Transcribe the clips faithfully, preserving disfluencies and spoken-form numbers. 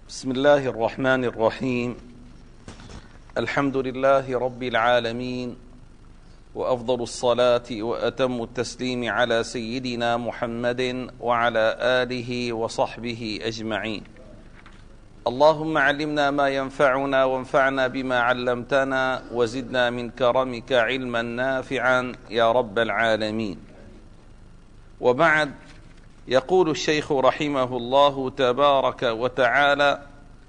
بسم الله الرحمن الرحيم. الحمد لله رب العالمين، وأفضل الصلاة وأتم التسليم على سيدنا محمد وعلى آله وصحبه أجمعين. اللهم علمنا ما ينفعنا وانفعنا بما علمتنا وزدنا من كرمك علما نافعا يا رب العالمين. وبعد، يقول الشيخ رحمه الله تبارك وتعالى: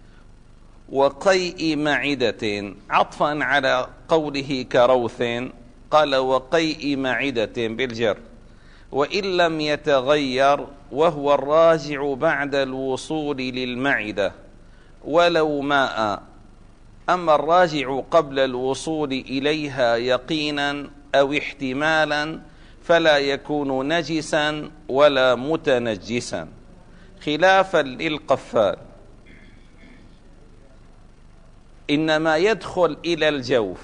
وقيء معدة، عطفا على قوله كروث، قال وقيء معدة بالجر، وإن لم يتغير وهو الراجع بعد الوصول للمعدة ولو ماء. أما الراجع قبل الوصول إليها يقينا أو احتمالا فلا يكون نجسا ولا متنجسا، خلافا للقفال، إنما يدخل إلى الجوف،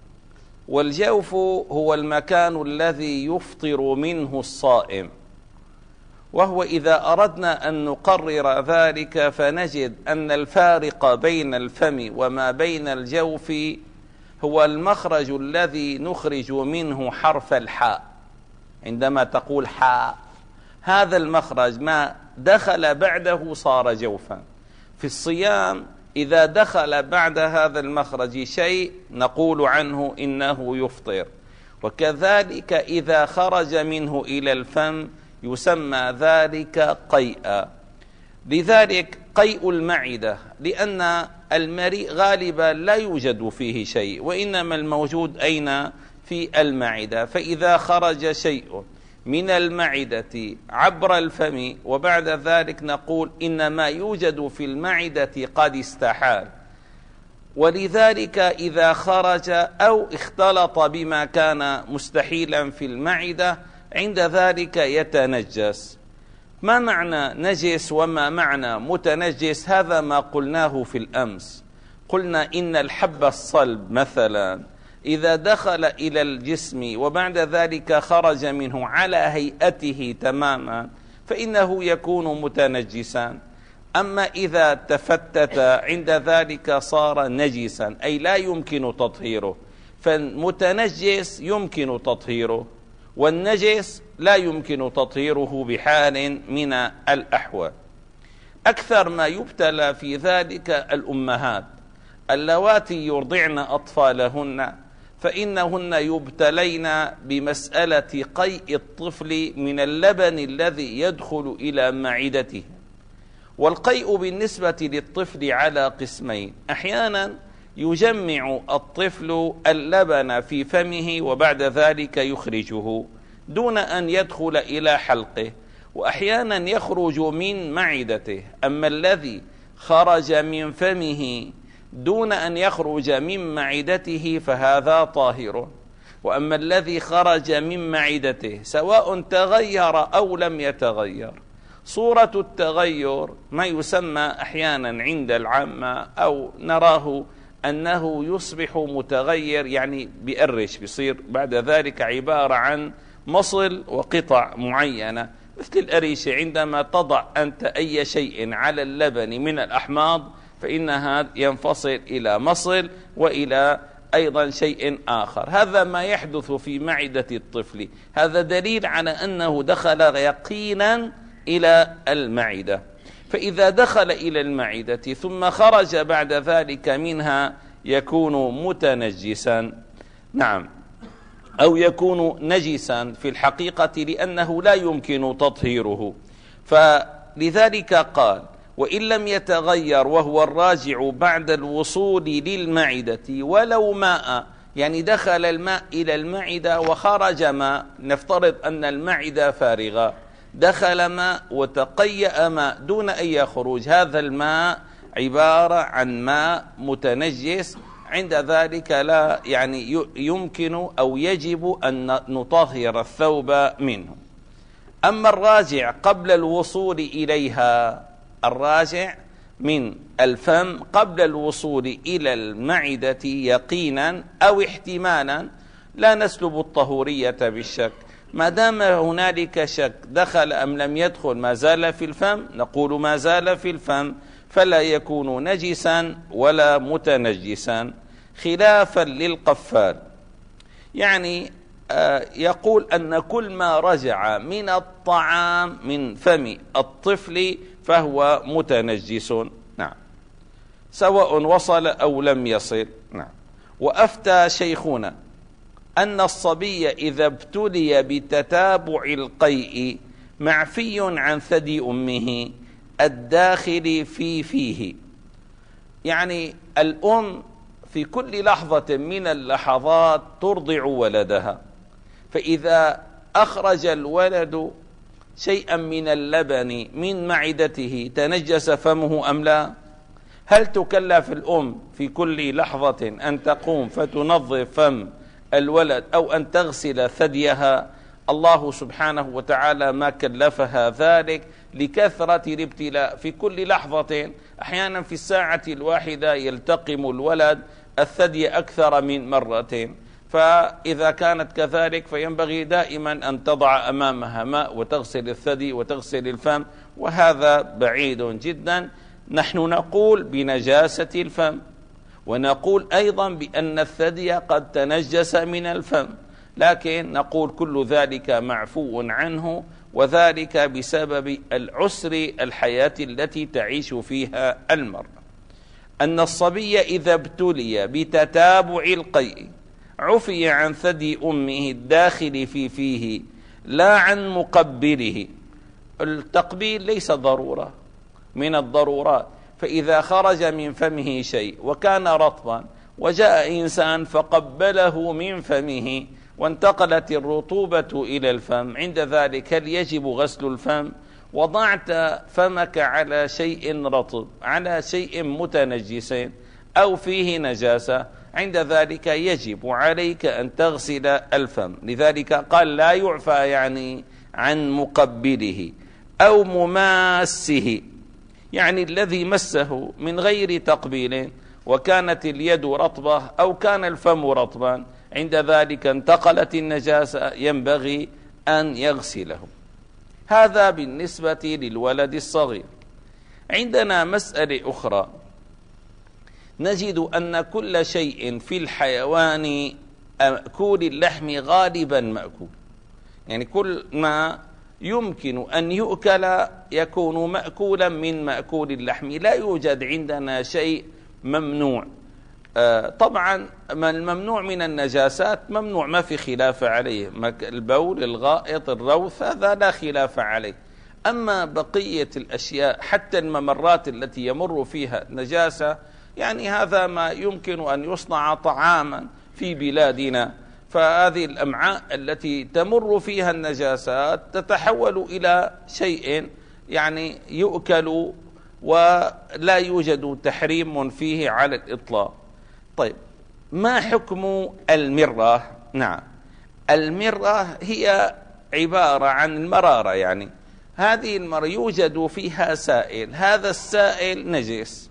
والجوف هو المكان الذي يفطر منه الصائم. وهو إذا أردنا أن نقرر ذلك فنجد أن الفارق بين الفم وما بين الجوف هو المخرج الذي نخرج منه حرف الحاء. عندما تقول حاء، هذا المخرج ما دخل بعده صار جوفا. في الصيام إذا دخل بعد هذا المخرج شيء نقول عنه إنه يفطر، وكذلك إذا خرج منه إلى الفم يسمى ذلك قيئا. لذلك قيء المعدة، لأن المريء غالبا لا يوجد فيه شيء، وإنما الموجود أين؟ في المعدة. فإذا خرج شيء من المعدة عبر الفم وبعد ذلك نقول إن ما يوجد في المعدة قد استحال، ولذلك إذا خرج أو اختلط بما كان مستحيلا في المعدة عند ذلك يتنجس. ما معنى نجس وما معنى متنجس؟ هذا ما قلناه في الأمس. قلنا إن الحب الصلب مثلا إذا دخل إلى الجسم وبعد ذلك خرج منه على هيئته تماما فإنه يكون متنجسا. أما إذا تفتت عند ذلك صار نجسا، أي لا يمكن تطهيره. فالمتنجس يمكن تطهيره، والنجس لا يمكن تطهيره بحال من الأحوال. أكثر ما يبتلى في ذلك الأمهات اللواتي يرضعن أطفالهن، فإنهن يبتلين بمسألة قيء الطفل من اللبن الذي يدخل إلى معدته. والقيء بالنسبة للطفل على قسمين: أحيانا يجمع الطفل اللبن في فمه وبعد ذلك يخرجه دون أن يدخل إلى حلقه، وأحيانا يخرج من معدته. أما الذي خرج من فمه دون أن يخرج من معدته فهذا طاهر، وأما الذي خرج من معدته سواء تغير أو لم يتغير، صورة التغير ما يسمى أحيانا عند العامة أو نراه أنه يصبح متغير، يعني بيقرش، بيصير بعد ذلك عبارة عن مصل وقطع معينة، مثل الأريشة. عندما تضع أنت أي شيء على اللبن من الأحماض فإنها ينفصل إلى مصل وإلى أيضا شيء آخر. هذا ما يحدث في معدة الطفل، هذا دليل على أنه دخل يقينا إلى المعدة. فإذا دخل إلى المعدة ثم خرج بعد ذلك منها يكون متنجسا، نعم، أو يكون نجسا في الحقيقة، لأنه لا يمكن تطهيره. فلذلك قال: وإن لم يتغير وهو الراجع بعد الوصول للمعدة ولو ماء، يعني دخل الماء إلى المعدة وخرج ماء. نفترض أن المعدة فارغة، دخل ماء وتقيأ ماء دون أن يخرج، هذا الماء عبارة عن ماء متنجس. عند ذلك لا يعني يمكن أو يجب أن نطهر الثوب منه. أما الراجع قبل الوصول إليها، الراجع من الفم قبل الوصول إلى المعدة يقينا أو احتمالا، لا نسلب الطهورية بالشك. ما دام هنالك شك دخل أم لم يدخل، ما زال في الفم، نقول ما زال في الفم. فلا يكون نجسا ولا متنجسا، خلافا للقفال. يعني يقول أن كل ما رجع من الطعام من فم الطفل فهو متنجس، نعم، سواء وصل أو لم يصل، نعم. وأفتى شيخنا أن الصبي إذا ابتلي بتتابع القيء معفي عن ثدي أمه الداخل في فيه. يعني الأم في كل لحظة من اللحظات ترضع ولدها، فإذا أخرج الولد شيئا من اللبن من معدته تنجس فمه أم لا؟ هل تكلف الأم في كل لحظة أن تقوم فتنظف فم الولد أو أن تغسل ثديها؟ الله سبحانه وتعالى ما كلفها ذلك لكثرة الابتلاء. في كل لحظة أحيانا في الساعة الواحدة يلتقم الولد الثدي أكثر من مرتين، فإذا كانت كذلك فينبغي دائما أن تضع أمامها ماء وتغسل الثدي وتغسل الفم، وهذا بعيد جدا. نحن نقول بنجاسة الفم، ونقول أيضا بأن الثدي قد تنجس من الفم، لكن نقول كل ذلك معفو عنه، وذلك بسبب العسر الحياة التي تعيش فيها المرأة. أن الصبي إذا ابتلي بتتابع القيء عفي عن ثدي أمه الداخل في فيه لا عن مقبله. التقبيل ليس ضرورة من الضرورات، فإذا خرج من فمه شيء وكان رطبا وجاء إنسان فقبله من فمه وانتقلت الرطوبة إلى الفم، عند ذلك هل يجب غسل الفم؟ وضعت فمك على شيء رطب، على شيء متنجس أو فيه نجاسة، عند ذلك يجب عليك أن تغسل الفم. لذلك قال لا يعفى يعني عن مقبله أو مماسه، يعني الذي مسه من غير تقبيل وكانت اليد رطبة أو كان الفم رطبا، عند ذلك انتقلت النجاسة، ينبغي أن يغسله. هذا بالنسبة للولد الصغير. عندنا مسألة أخرى، نجد أن كل شيء في الحيوان مأكول اللحم غالبا مأكول، يعني كل ما يمكن أن يؤكل يكون مأكولا من مأكول اللحم، لا يوجد عندنا شيء ممنوع. طبعا الممنوع من النجاسات ممنوع، ما في خلاف عليه، البول، الغائط، الروث، هذا لا خلاف عليه. أما بقية الأشياء حتى الممرات التي يمر فيها نجاسة، يعني هذا ما يمكن أن يصنع طعاما في بلادنا، فهذه الأمعاء التي تمر فيها النجاسات تتحول إلى شيء يعني يؤكل ولا يوجد تحريم فيه على الإطلاق. طيب، ما حكم المرة؟ نعم، المرة هي عبارة عن المرارة، يعني هذه المرة يوجد فيها سائل، هذا السائل نجس،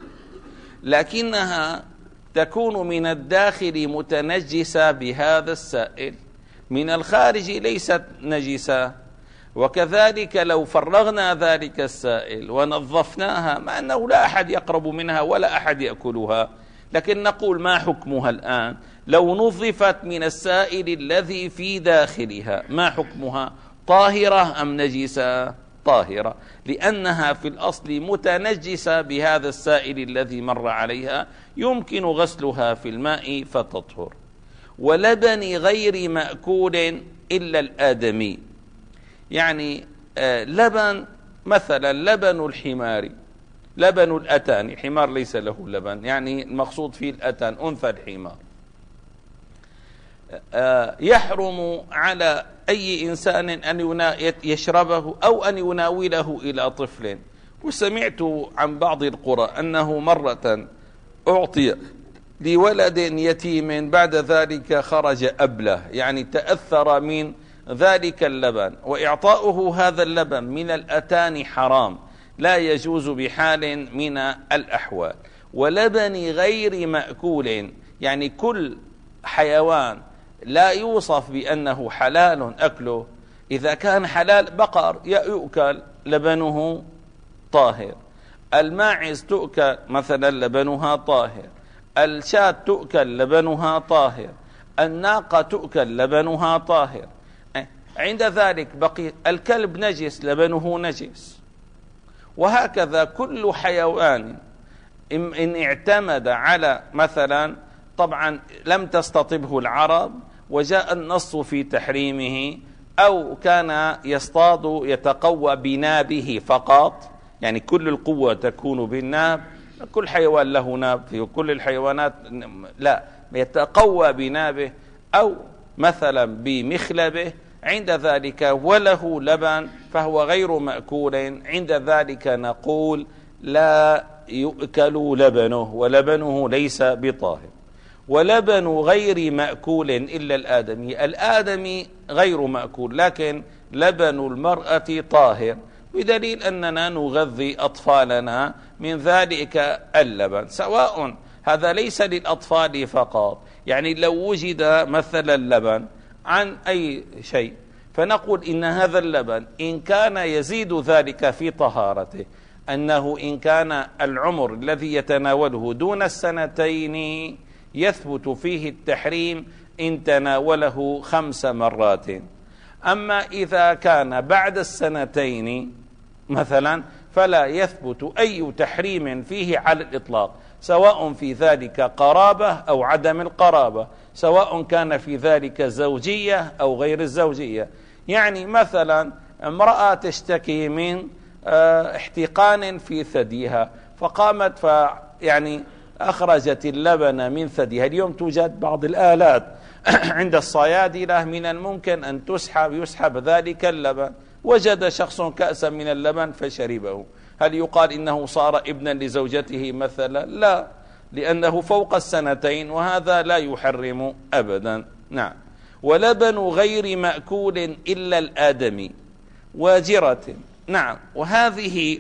لكنها تكون من الداخل متنجسة بهذا السائل، من الخارج ليست نجسة. وكذلك لو فرغنا ذلك السائل ونظفناها، مع أنه لا أحد يقرب منها ولا أحد يأكلها، لكن نقول ما حكمها الآن لو نظفت من السائل الذي في داخلها؟ ما حكمها؟ طاهرة أم نجسة؟ طاهرة، لأنها في الأصل متنجسة بهذا السائل الذي مر عليها، يمكن غسلها في الماء فتطهر. ولبن غير مأكول إلا الآدمي، يعني آه لبن مثلا لبن الحمار، لبن الأتان، الحمار ليس له لبن، يعني المقصود فيه الأتان، أنثى الحمار، آه يحرم على أي إنسان أن يشربه أو أن يناوله إلى طفل. وسمعت عن بعض القرى أنه مرة أعطي لولد يتيم، بعد ذلك خرج أبله، يعني تأثر من ذلك اللبن، وإعطاؤه هذا اللبن من الأتان حرام، لا يجوز بحال من الأحوال. ولبن غير مأكول، يعني كل حيوان لا يوصف بأنه حلال أكله، إذا كان حلال بقر يؤكل لبنه طاهر، الماعز تؤكل مثلا لبنها طاهر، الشاة تؤكل لبنها طاهر، الناقة تؤكل لبنها طاهر. عند ذلك بقي الكلب نجس لبنه نجس. وهكذا كل حيوان إن اعتمد على مثلا، طبعا لم تستطبه العرب وجاء النص في تحريمه، أو كان يصطاد يتقوى بنابه فقط، يعني كل القوة تكون بالناب، كل حيوان له ناب في كل الحيوانات، لا يتقوى بنابه أو مثلا بمخلبه، عند ذلك وله لبن فهو غير مأكول، عند ذلك نقول لا يؤكل لبنه ولبنه ليس بطاهر. ولبن غير مأكول إلا الآدمي، الآدمي غير مأكول لكن لبن المرأة طاهر، بدليل أننا نغذي أطفالنا من ذلك اللبن، سواء هذا ليس للأطفال فقط، يعني لو وجد مثلا اللبن عن أي شيء فنقول إن هذا اللبن إن كان يزيد ذلك في طهارته، أنه إن كان العمر الذي يتناوله دون السنتين يثبت فيه التحريم إن تناوله خمس مرات. أما إذا كان بعد السنتين مثلا فلا يثبت أي تحريم فيه على الإطلاق، سواء في ذلك قرابة أو عدم القرابة، سواء كان في ذلك زوجية أو غير الزوجية. يعني مثلا امرأة تشتكي من احتقان في ثديها فقامت ف يعني أخرجت اللبن من ثديها. اليوم توجد بعض الآلات عند الصيادلة من الممكن أن تسحب يسحب ذلك اللبن، وجد شخص كأسا من اللبن فشربه، هل يقال إنه صار ابنا لزوجته مثلا؟ لا، لأنه فوق السنتين، وهذا لا يحرم أبدا. نعم. ولبن غير مأكول إلا الآدمي وجرة. نعم. وهذه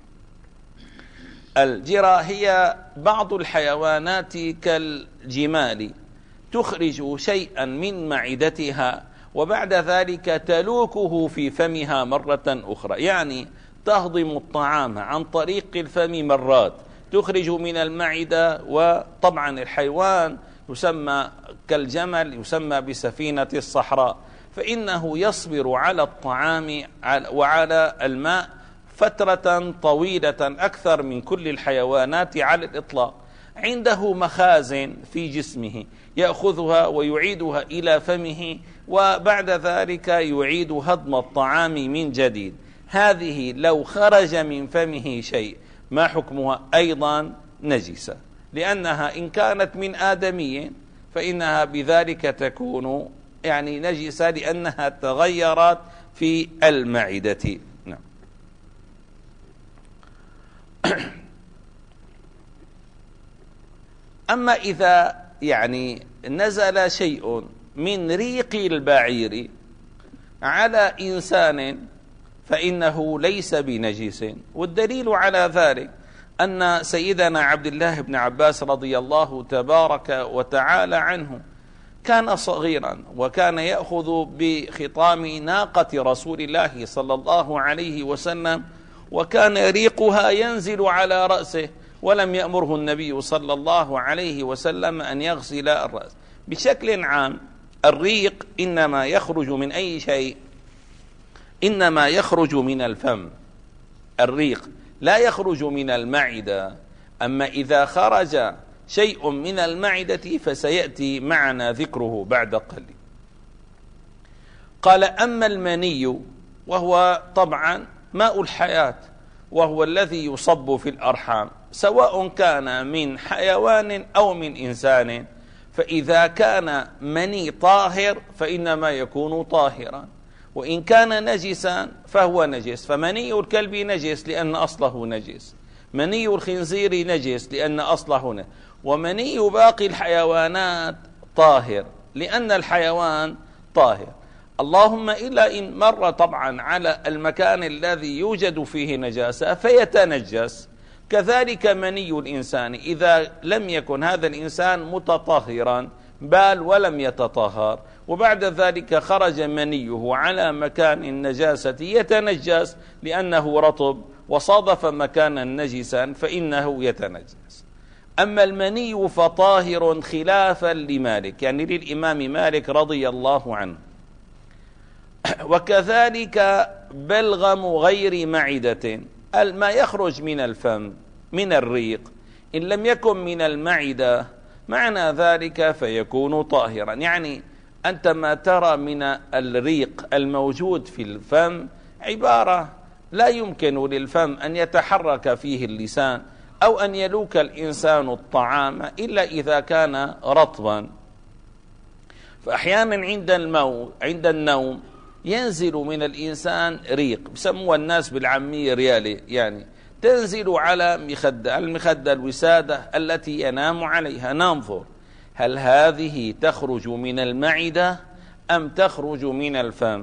الجرة هي بعض الحيوانات كالجمال تخرج شيئا من معدتها وبعد ذلك تلوكه في فمها مرة أخرى، يعني تهضم الطعام عن طريق الفم مرات، تخرج من المعدة. وطبعا الحيوان يسمى كالجمل يسمى بسفينة الصحراء، فإنه يصبر على الطعام وعلى الماء فترة طويلة أكثر من كل الحيوانات على الإطلاق. عنده مخازن في جسمه يأخذها ويعيدها إلى فمه، وبعد ذلك يعيد هضم الطعام من جديد. هذه لو خرج من فمه شيء ما حكمها؟ أيضا نجسة، لأنها إن كانت من آدمي فإنها بذلك تكون يعني نجسة لأنها تغيرت في المعدة. نعم. أما إذا يعني نزل شيء من ريق البعير على إنسان فإنه ليس بنجس، والدليل على ذلك أن سيدنا عبد الله بن عباس رضي الله تبارك وتعالى عنه كان صغيرا وكان يأخذ بخطام ناقة رسول الله صلى الله عليه وسلم، وكان ريقها ينزل على رأسه، ولم يأمره النبي صلى الله عليه وسلم أن يغسل الرأس. بشكل عام الريق إنما يخرج من أي شيء؟ إنما يخرج من الفم، الريق لا يخرج من المعدة. أما إذا خرج شيء من المعدة فسيأتي معنا ذكره بعد قليل. قال: أما المني وهو طبعا ماء الحياة، وهو الذي يصب في الأرحام سواء كان من حيوان أو من إنسان، فإذا كان مني طاهر فإنما يكون طاهرا، وإن كان نجسا فهو نجس. فمني الكلب نجس لأن أصله نجس، مني الخنزير نجس لأن أصله نجس، ومني باقي الحيوانات طاهر لأن الحيوان طاهر، اللهم إلا إن مر طبعا على المكان الذي يوجد فيه نجاسة فيتنجس. كذلك مني الإنسان إذا لم يكن هذا الإنسان متطهرا بل ولم يتطهر، وبعد ذلك خرج منيه على مكان النجاسة يتنجس لأنه رطب وصادف مكانا نجسا فإنه يتنجس. أما المني فطاهر خلافا لمالك، يعني للإمام مالك رضي الله عنه. وكذلك بلغم غير معدة، ما يخرج من الفم من الريق إن لم يكن من المعدة معنى ذلك فيكون طاهرا. يعني أنت ما ترى من الريق الموجود في الفم عبارة لا يمكن للفم أن يتحرك فيه اللسان أو أن يلوك الإنسان الطعام إلا إذا كان رطبا. فأحيانا عند المو عند النوم ينزل من الإنسان ريق، بسموها الناس بالعامية ريالي، يعني تنزل على مخدة المخدة الوسادة التي ينام عليها. ننظر هل هذه تخرج من المعدة أم تخرج من الفم؟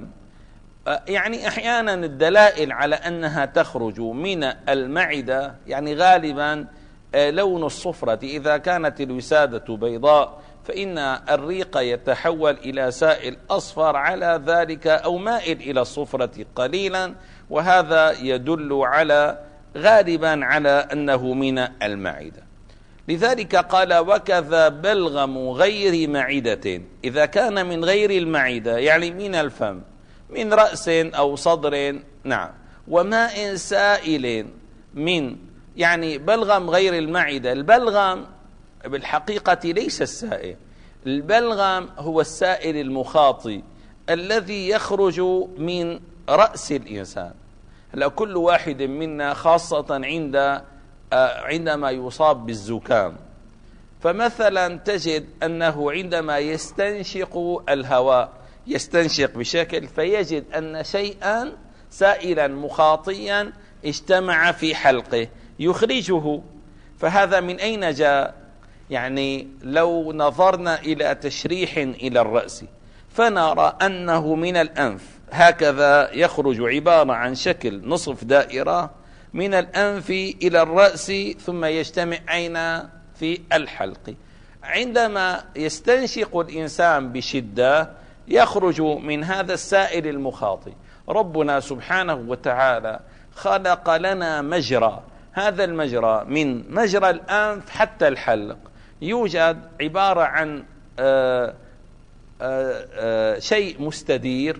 يعني أحيانا الدلائل على أنها تخرج من المعدة يعني غالبا لون الصفرة، إذا كانت الوسادة بيضاء فإن الريق يتحول إلى سائل أصفر على ذلك أو مائل إلى الصفرة قليلا، وهذا يدل على غالبا على أنه من المعدة. لذلك قال وكذا بلغم غير معدة، إذا كان من غير المعدة يعني من الفم من رأس أو صدر، نعم، وماء سائل من، يعني بلغم غير المعدة. البلغم بالحقيقة ليس السائل، البلغم هو السائل المخاطي الذي يخرج من رأس الإنسان. هلا كل واحد منا خاصة عند عندما يصاب بالزكام، فمثلا تجد أنه عندما يستنشق الهواء يستنشق بشكل فيجد أن شيئا سائلا مخاطيا اجتمع في حلقه يخرجه. فهذا من أين جاء؟ يعني لو نظرنا إلى تشريح إلى الرأس فنرى أنه من الأنف، هكذا يخرج عبارة عن شكل نصف دائرة من الأنف إلى الرأس ثم يجتمع أين؟ في الحلق. عندما يستنشق الإنسان بشدة يخرج من هذا السائل المخاطي. ربنا سبحانه وتعالى خلق لنا مجرى، هذا المجرى من مجرى الأنف حتى الحلق يوجد عبارة عن آآ آآ شيء مستدير،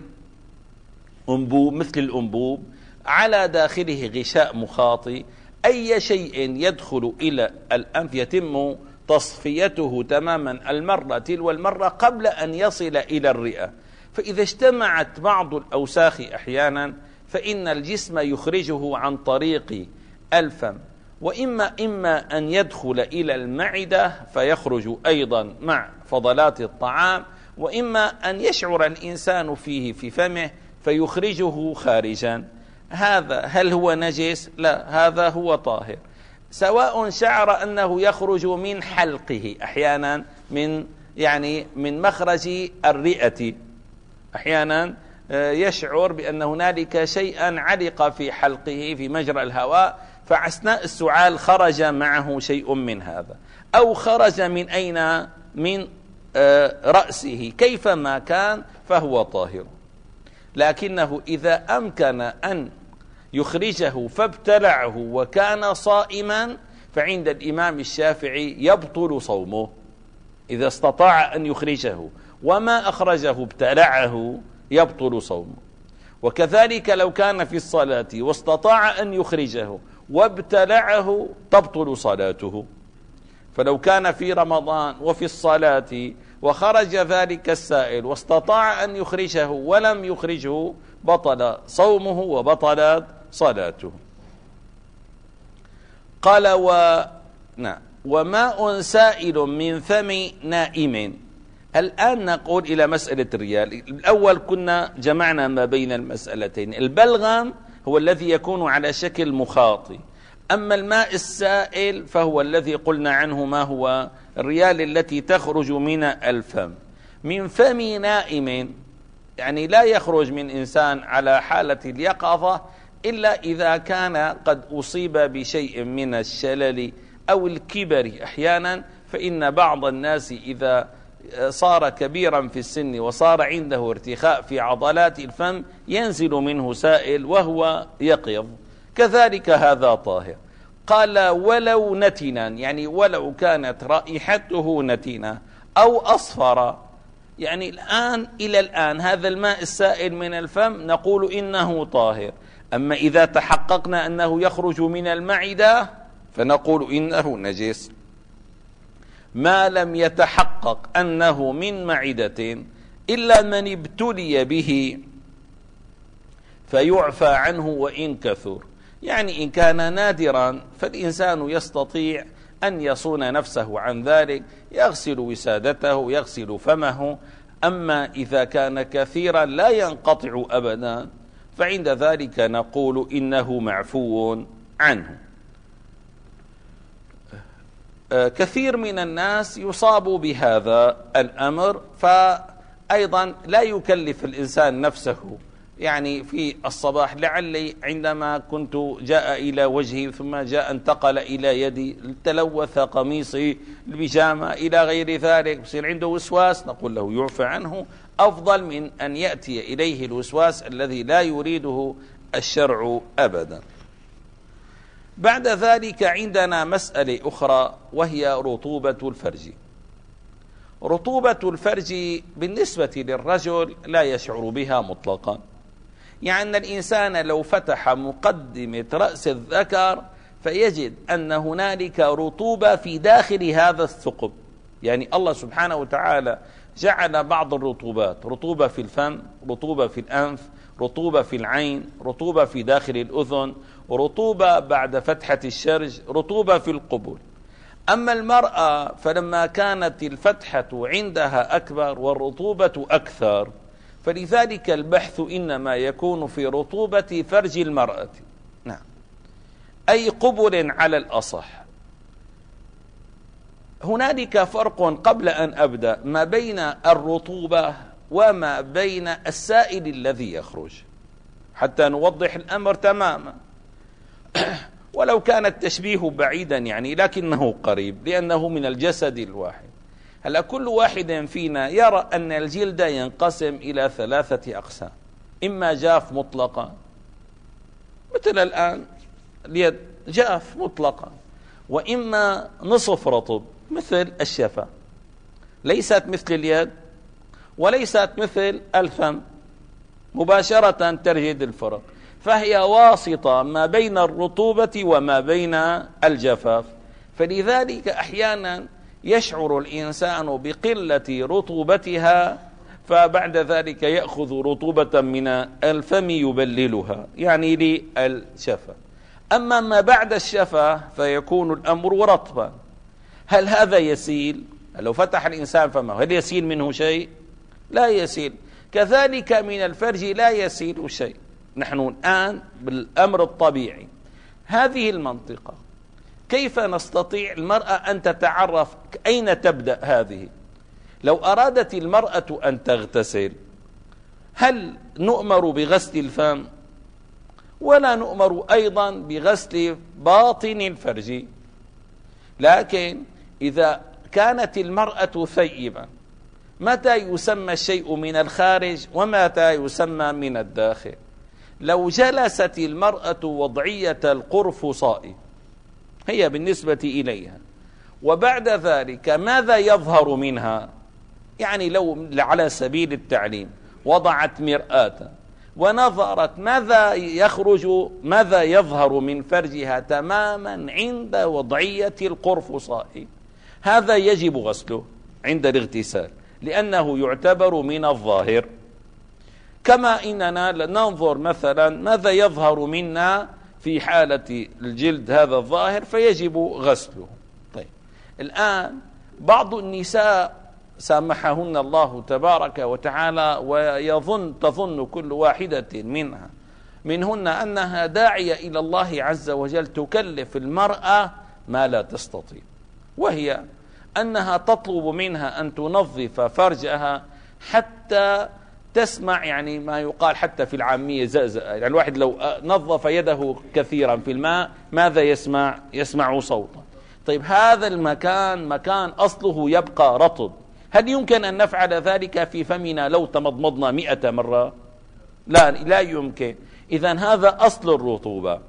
أنبوب مثل الأنبوب، على داخله غشاء مخاطي. أي شيء يدخل إلى الأنف يتم تصفيته تماما المرة تلو المرة قبل أن يصل إلى الرئة. فإذا اجتمعت بعض الأوساخ أحيانا فإن الجسم يخرجه عن طريق الفم، وإما إما أن يدخل إلى المعدة فيخرج أيضا مع فضلات الطعام، وإما أن يشعر الإنسان فيه في فمه فيخرجه خارجا. هذا هل هو نجس؟ لا، هذا هو طاهر، سواء شعر أنه يخرج من حلقه أحيانا من يعني من مخرج الرئة، أحيانا يشعر بأن هنالك شيئا علق في حلقه في مجرى الهواء، فأثناء السعال خرج معه شيء من هذا، أو خرج من أين؟ من رأسه، كيفما كان فهو طاهر. لكنه إذا أمكن أن يخرجه فابتلعه وكان صائما فعند الإمام الشافعي يبطل صومه إذا استطاع أن يخرجه، وما أخرجه ابتلعه يبطل صومه. وكذلك لو كان في الصلاة واستطاع أن يخرجه وابتلعه تبطل صلاته. فلو كان في رمضان وفي الصلاة وخرج ذلك السائل واستطاع أن يخرجه ولم يخرجه بطل صومه وبطلت صلاته. قال و... نعم. وماء سائل من فم نائم. الآن نقول إلى مسألة الريال. الأول كنا جمعنا ما بين المسألتين. البلغم هو الذي يكون على شكل مخاطي، أما الماء السائل فهو الذي قلنا عنه ما هو الريال التي تخرج من الفم. من فم نائم يعني لا يخرج من إنسان على حالة اليقظة إلا إذا كان قد أصيب بشيء من الشلل أو الكبر. أحيانا فإن بعض الناس إذا صار كبيرا في السن وصار عنده ارتخاء في عضلات الفم ينزل منه سائل وهو يقظ، كذلك هذا طاهر. قال ولو نتنا، يعني ولو كانت رائحته نتنة أو أصفر، يعني الآن إلى الآن هذا الماء السائل من الفم نقول إنه طاهر، أما إذا تحققنا أنه يخرج من المعدة فنقول إنه نجس. ما لم يتحقق أنه من معدة إلا من ابتلي به فيعفى عنه وإن كثر، يعني إن كان نادرا فالإنسان يستطيع أن يصون نفسه عن ذلك، يغسل وسادته يغسل فمه. أما إذا كان كثيرا لا ينقطع أبدا فعند ذلك نقول إنه معفو عنه. كثير من الناس يصاب بهذا الأمر، فأيضا لا يكلف الإنسان نفسه، يعني في الصباح لعلي عندما كنت جاء إلى وجهي ثم جاء انتقل إلى يدي، تلوث قميصي البيجامة إلى غير ذلك، يصير عنده وسواس، نقول له يعفى عنه أفضل من أن يأتي إليه الوسواس الذي لا يريده الشرع أبدا. بعد ذلك عندنا مسألة أخرى وهي رطوبة الفرج. رطوبة الفرج بالنسبة للرجل لا يشعر بها مطلقا، يعني أن الإنسان لو فتح مقدمة رأس الذكر فيجد أن هنالك رطوبة في داخل هذا الثقب، يعني الله سبحانه وتعالى جعل بعض الرطوبات، رطوبة في الفم، رطوبة في الأنف، رطوبة في العين، رطوبة في داخل الأذن، رطوبة بعد فتحة الشرج، رطوبة في القبول. أما المرأة فلما كانت الفتحة عندها أكبر والرطوبة أكثر، فلذلك البحث إنما يكون في رطوبة فرج المرأة، نعم، أي قبل على الأصح. هنالك فرق قبل أن أبدأ ما بين الرطوبة وما بين السائل الذي يخرج حتى نوضح الأمر تماما. ولو كان التشبيه بعيدا يعني لكنه قريب لأنه من الجسد الواحد. هلا كل واحد فينا يرى أن الجلد ينقسم إلى ثلاثة أقسام، إما جاف مطلقا مثل الآن اليد جاف مطلقا، وإما نصف رطب مثل الشفة، ليست مثل اليد وليست مثل الفم مباشرة تجد الفرق، فهي واسطة ما بين الرطوبة وما بين الجفاف. فلذلك أحيانا يشعر الإنسان بقلة رطوبتها فبعد ذلك يأخذ رطوبة من الفم يبللها يعني للشفة. أما ما بعد الشفة فيكون الأمر رطبا. هل هذا يسيل؟ لو فتح الإنسان فمه هل يسيل منه شيء؟ لا يسيل. كذلك من الفرج لا يسيل شيء. نحن الآن بالأمر الطبيعي هذه المنطقة كيف نستطيع المرأة أن تتعرف أين تبدأ هذه؟ لو أرادت المرأة أن تغتسل هل نؤمر بغسل الفم؟ ولا نؤمر أيضا بغسل باطن الفرج. لكن إذا كانت المرأة ثيبة متى يسمى الشيء من الخارج ومتى يسمى من الداخل؟ لو جلست المرأة وضعية القرفصاء هي بالنسبة إليها وبعد ذلك ماذا يظهر منها؟ يعني لو على سبيل التعليم وضعت مرآة ونظرت ماذا يخرج ماذا يظهر من فرجها تماما عند وضعية القرفصاء، هذا يجب غسله عند الاغتسال لأنه يعتبر من الظاهر. كما إننا ننظر مثلا ماذا يظهر منا في حالة الجلد هذا الظاهر فيجب غسله. طيب الآن بعض النساء سامحهن الله تبارك وتعالى ويظن تظن كل واحدة منها منهن أنها داعية إلى الله عز وجل تكلف المرأة ما لا تستطيع، وهي أنها تطلب منها أن تنظف فرجها حتى تسمع يعني ما يقال حتى في العامية زأزأ، يعني الواحد لو نظف يده كثيرا في الماء ماذا يسمع؟ يسمع صوتا. طيب هذا المكان مكان أصله يبقى رطب، هل يمكن أن نفعل ذلك في فمنا لو تمضمضنا مئة مرة؟ لا لا يمكن. إذن هذا أصل الرطوبة.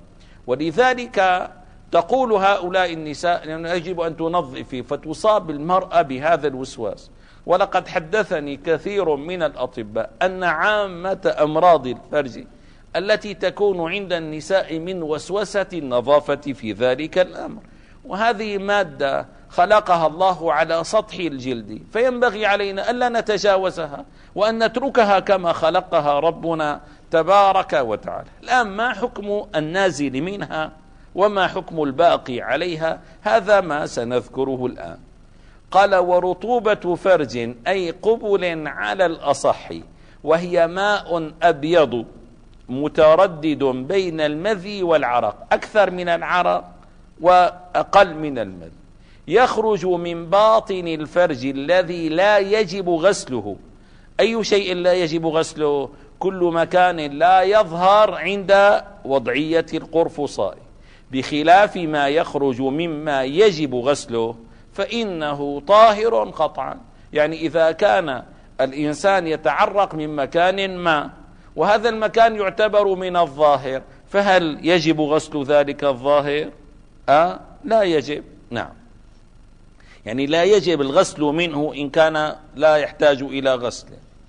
ولذلك تقول هؤلاء النساء لأنه يجب أن تنظفي، فتصاب المرأة بهذا الوسواس. ولقد حدثني كثير من الأطباء أن عامة أمراض الفرج التي تكون عند النساء من وسوسة النظافة في ذلك الأمر، وهذه مادة خلقها الله على سطح الجلد، فينبغي علينا ألا نتجاوزها وأن نتركها كما خلقها ربنا تبارك وتعالى. الآن ما حكم النازل منها وما حكم الباقي عليها؟ هذا ما سنذكره الآن. قال: ورطوبة فرج أي قبل على الأصح، وهي ماء أبيض متردد بين المذي والعرق، أكثر من العرق وأقل من المذي، يخرج من باطن الفرج الذي لا يجب غسله. أي شيء لا يجب غسله؟ كل مكان لا يظهر عند وضعية القرفصاء، بخلاف ما يخرج مما يجب غسله فإنه طاهر قطعا. يعني إذا كان الإنسان يتعرق من مكان ما وهذا المكان يعتبر من الظاهر، فهل يجب غسل ذلك الظاهر؟ أه؟ لا يجب. نعم، يعني لا يجب الغسل منه إن كان لا يحتاج إلى غسل،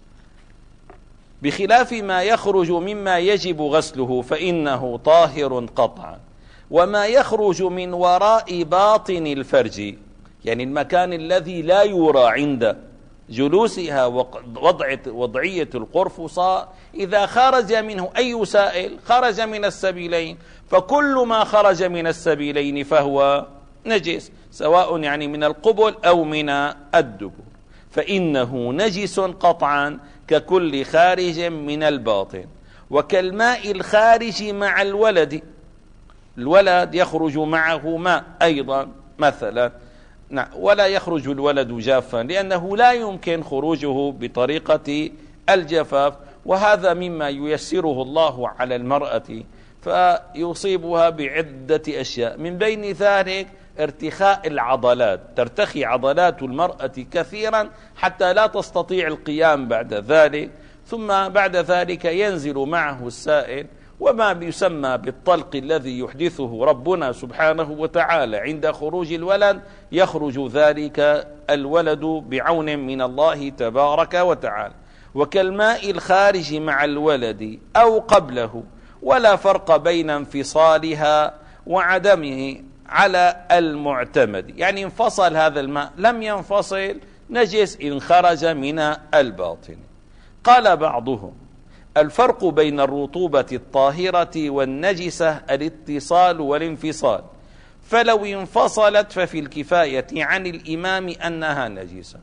بخلاف ما يخرج مما يجب غسله فإنه طاهر قطعا. وما يخرج من وراء باطن الفرج، يعني المكان الذي لا يرى عند جلوسها وضعية القرفصاء، إذا خرج منه أي سائل خرج من السبيلين، فكل ما خرج من السبيلين فهو نجس، سواء يعني من القبل أو من الدبر، فإنه نجس قطعا ككل خارج من الباطن. وكالماء الخارج مع الولد، الولد يخرج معه ماء أيضا مثلا، ولا يخرج الولد جافا لأنه لا يمكن خروجه بطريقة الجفاف، وهذا مما ييسره الله على المرأة فيصيبها بعدة أشياء، من بين ذلك ارتخاء العضلات، ترتخي عضلات المرأة كثيرا حتى لا تستطيع القيام بعد ذلك، ثم بعد ذلك ينزل معه السائل، وما يسمى بالطلق الذي يحدثه ربنا سبحانه وتعالى عند خروج الولد، يخرج ذلك الولد بعون من الله تبارك وتعالى. وكالماء الخارج مع الولد أو قبله، ولا فرق بين انفصالها وعدمه على المعتمد، يعني انفصل هذا الماء لم ينفصل نجس إن خرج من الباطن. قال بعضهم: الفرق بين الرطوبة الطاهرة والنجسة الاتصال والانفصال، فلو انفصلت ففي الكفاية عن الإمام أنها نجسة.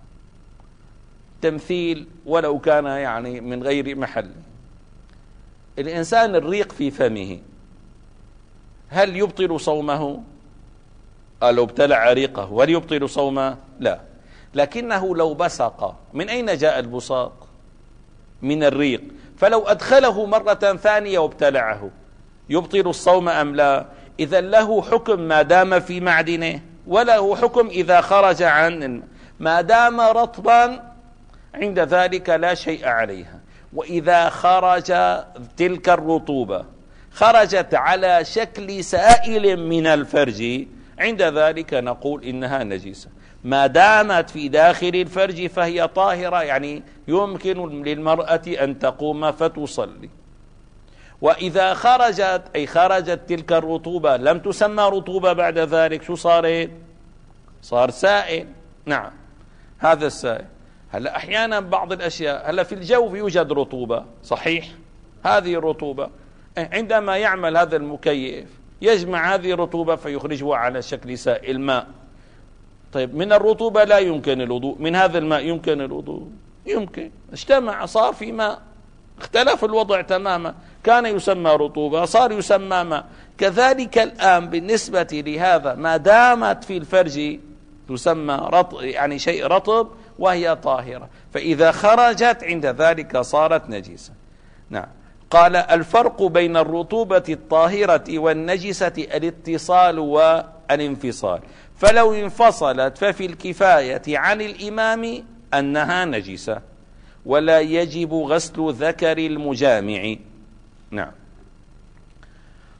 تمثيل ولو كان يعني من غير محل. الإنسان الريق في فمه هل يبطل صومه؟ لو ابتلع ريقه هل يبطل صومه؟ لا، لكنه لو بصق، من أين جاء البصاق؟ من الريق، فلو أدخله مرة ثانية وابتلعه يبطل الصوم أم لا؟ إذا له حكم ما دام في معدنه، وله حكم إذا خرج عن، ما دام رطبا عند ذلك لا شيء عليها. وإذا خرج تلك الرطوبة خرجت على شكل سائل من الفرج، عند ذلك نقول إنها نجسة. ما دامت في داخل الفرج فهي طاهرة، يعني يمكن للمرأة أن تقوم فتصلي. وإذا خرجت أي خرجت تلك الرطوبة لم تسمى رطوبة بعد ذلك، شو صارت؟ صار سائل. نعم، هذا السائل. هلا أحيانا بعض الأشياء، هلا في الجو يوجد رطوبة صحيح، هذه الرطوبة عندما يعمل هذا المكيف يجمع هذه الرطوبة فيخرجها على شكل سائل ماء. طيب من الرطوبة لا يمكن الوضوء، من هذا الماء يمكن الوضوء؟ يمكن، اجتمع صار في ماء، اختلف الوضع تماما، كان يسمى رطوبة صار يسمى ماء. كذلك الآن بالنسبة لهذا، ما دامت في الفرج تسمى رطب، يعني شيء رطب وهي طاهرة، فإذا خرجت عند ذلك صارت نجسة. نعم. قال: الفرق بين الرطوبة الطاهرة والنجسة الاتصال والانفصال، فلو انفصلت ففي الكفاية عن الإمام أنها نجسة، ولا يجب غسل ذكر المجامع. نعم.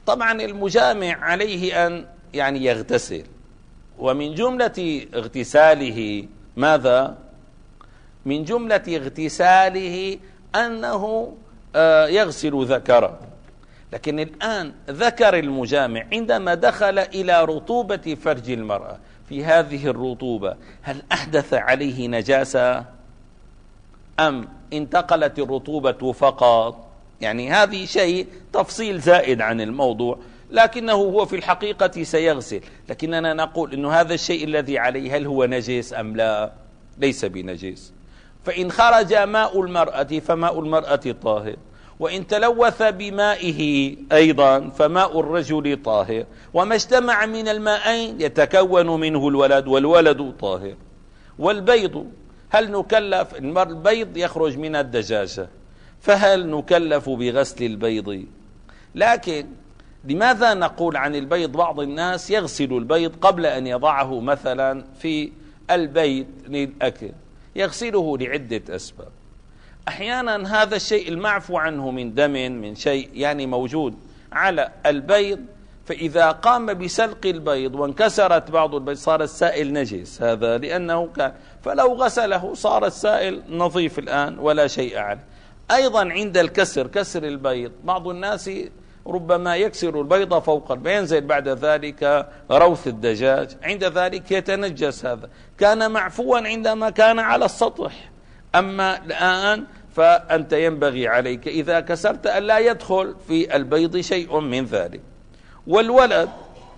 طبعا المجامع عليه أن يعني يغتسل، ومن جملة اغتساله ماذا؟ من جملة اغتساله أنه يغسل ذكره. لكن الآن ذكر المجامع عندما دخل إلى رطوبة فرج المرأة، في هذه الرطوبة هل أحدث عليه نجاسة أم انتقلت الرطوبة فقط؟ يعني هذه شيء تفصيل زائد عن الموضوع، لكنه هو في الحقيقة سيغسل. لكننا نقول إنه هذا الشيء الذي عليه هل هو نجس أم لا؟ ليس بنجس. فإن خرج ماء المرأة فماء المرأة طاهر، وإن تلوث بمائه أيضا فماء الرجل طاهر، وما اجتمع من الماءين يتكون منه الولد، والولد طاهر. والبيض هل نكلف؟ البيض يخرج من الدجاجة، فهل نكلف بغسل البيض؟ لكن لماذا نقول عن البيض بعض الناس يغسل البيض قبل أن يضعه مثلا في البيت للأكل؟ يغسله لعدة أسباب. أحيانا هذا الشيء المعفو عنه من دم من شيء يعني موجود على البيض، فإذا قام بسلق البيض وانكسرت بعض البيض صار السائل نجس، هذا لأنه كان، فلو غسله صار السائل نظيف الآن ولا شيء عليه. أيضا عند الكسر، كسر البيض، بعض الناس ربما يكسر البيض فوق البيض، ينزل بعد ذلك روث الدجاج، عند ذلك يتنجس. هذا كان معفوا عندما كان على السطح، أما الآن فأنت ينبغي عليك إذا كسرت أن لا يدخل في البيض شيء من ذلك. والولد،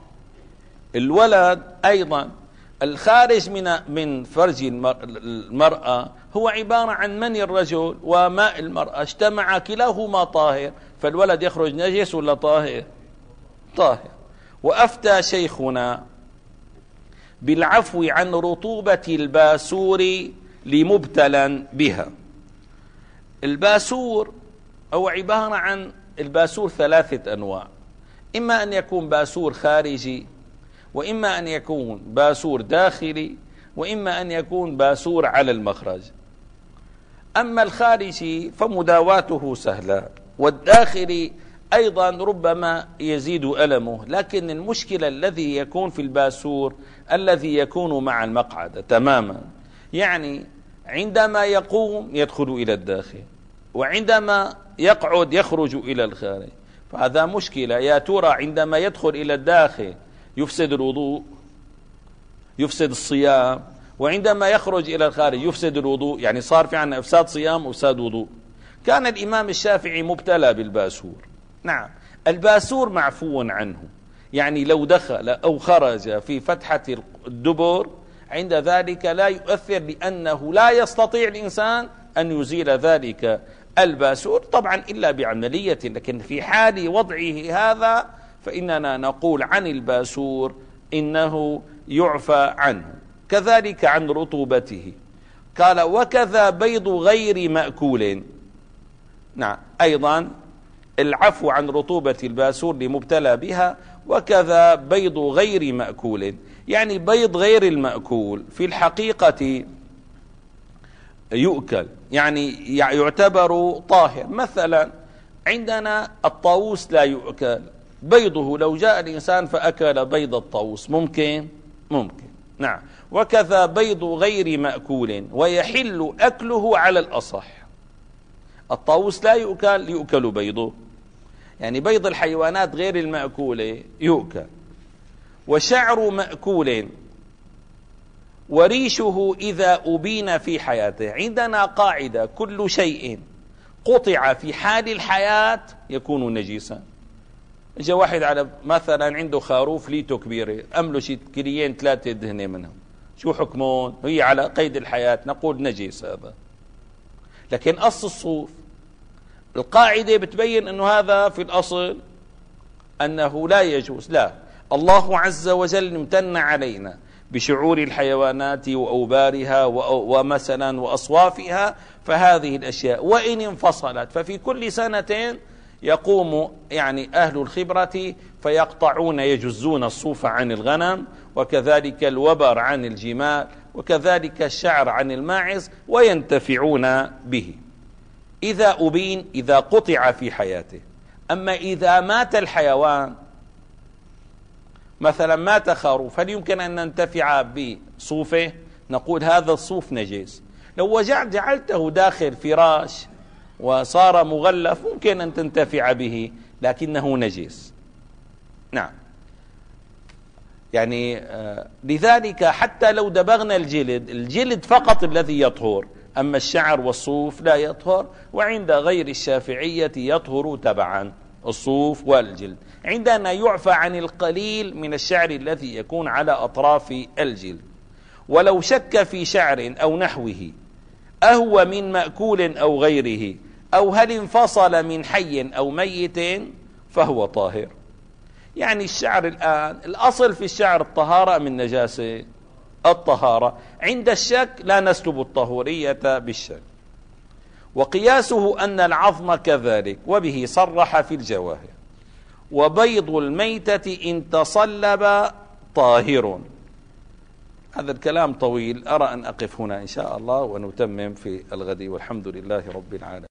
الولد أيضا الخارج من من فرج المرأة هو عبارة عن مني الرجل وماء المرأة، اجتمع كلاهما طاهر، فالولد يخرج نجس ولا طاهر؟ طاهر. وأفتى شيخنا بالعفو عن رطوبة الباسور لمبتلا بها. الباسور هو عبارة عن الباسور ثلاثة أنواع، إما أن يكون باسور خارجي، وإما أن يكون باسور داخلي، وإما أن يكون باسور على المخرج. أما الخارجي فمداواته سهلة، والداخلي أيضا ربما يزيد ألمه، لكن المشكلة الذي يكون في الباسور الذي يكون مع المقعدة تماما، يعني عندما يقوم يدخل إلى الداخل، وعندما يقعد يخرج إلى الخارج، فهذا مشكلة. يا ترى عندما يدخل إلى الداخل يفسد الوضوء، يفسد الصيام، وعندما يخرج إلى الخارج يفسد الوضوء، يعني صار في عنا إفساد صيام وإفساد وضوء. كان الإمام الشافعي مبتلى بالباسور. نعم، الباسور معفو عنه، يعني لو دخل أو خرج في فتحة الدبر عند ذلك لا يؤثر، لأنه لا يستطيع الإنسان أن يزيل ذلك الباسور طبعا إلا بعملية. لكن في حال وضعه هذا فإننا نقول عن الباسور إنه يعفى عنه. كذلك عن رطوبته قال وكذا بيض غير مأكول. نعم، أيضا العفو عن رطوبة الباسور لمبتلى بها. وكذا بيض غير مأكول، يعني بيض غير المأكول في الحقيقة يؤكل، يعني يعتبر طاهر. مثلا عندنا الطاووس لا يؤكل، بيضه لو جاء الإنسان فأكل بيض الطاووس ممكن؟ ممكن. نعم. وكذا بيض غير مأكول ويحل أكله على الأصح. الطاووس لا يؤكل، يؤكل بيضه، يعني بيض الحيوانات غير المأكولة يؤكل. وشعر مأكول وريشه إذا أبين في حياته. عندنا قاعدة: كل شيء قطع في حال الحياة يكون نجيسا. إجا واحد على مثلا عنده خروف ليته كبيرة، أمله شي كليين ثلاثة دهنة منهم، شو حكمون؟ هي على قيد الحياة، نقول نجيس هذا. لكن أصل الصوف القاعدة بتبين أنه هذا في الأصل أنه لا يجوز. لا، الله عز وجل امتن علينا بشعور الحيوانات وأوبارها ومثلا وأصوافها، فهذه الأشياء وإن انفصلت ففي كل سنة يقوم يعني أهل الخبرة فيقطعون يجزون الصوف عن الغنم، وكذلك الوبر عن الجمال، وكذلك الشعر عن الماعز، وينتفعون به إذا أبين، إذا قطع في حياته. أما إذا مات الحيوان، مثلا مات خروف، هل يمكن أن ننتفع بصوفه؟ نقول هذا الصوف نجس. لو جعلته داخل فراش وصار مغلف ممكن أن تنتفع به، لكنه نجس. نعم، يعني آه لذلك حتى لو دبغنا الجلد، الجلد فقط الذي يطهر، أما الشعر والصوف لا يطهر. وعند غير الشافعية يطهر تبعا الصوف والجلد، عندنا يعفى عن القليل من الشعر الذي يكون على أطراف الجلد. ولو شك في شعر أو نحوه أهو من مأكول أو غيره، أو هل انفصل من حي أو ميت، فهو طاهر. يعني الشعر الآن الأصل في الشعر الطهارة من نجاسة الطهارة، عند الشك لا نسلب الطهورية بالشك. وقياسه أن العظم كذلك، وبه صرح في الجواهر. وبيض الميتة إن تصلب طاهر. هذا الكلام طويل، أرى أن أقف هنا إن شاء الله ونتمم في الغد، والحمد لله رب العالمين.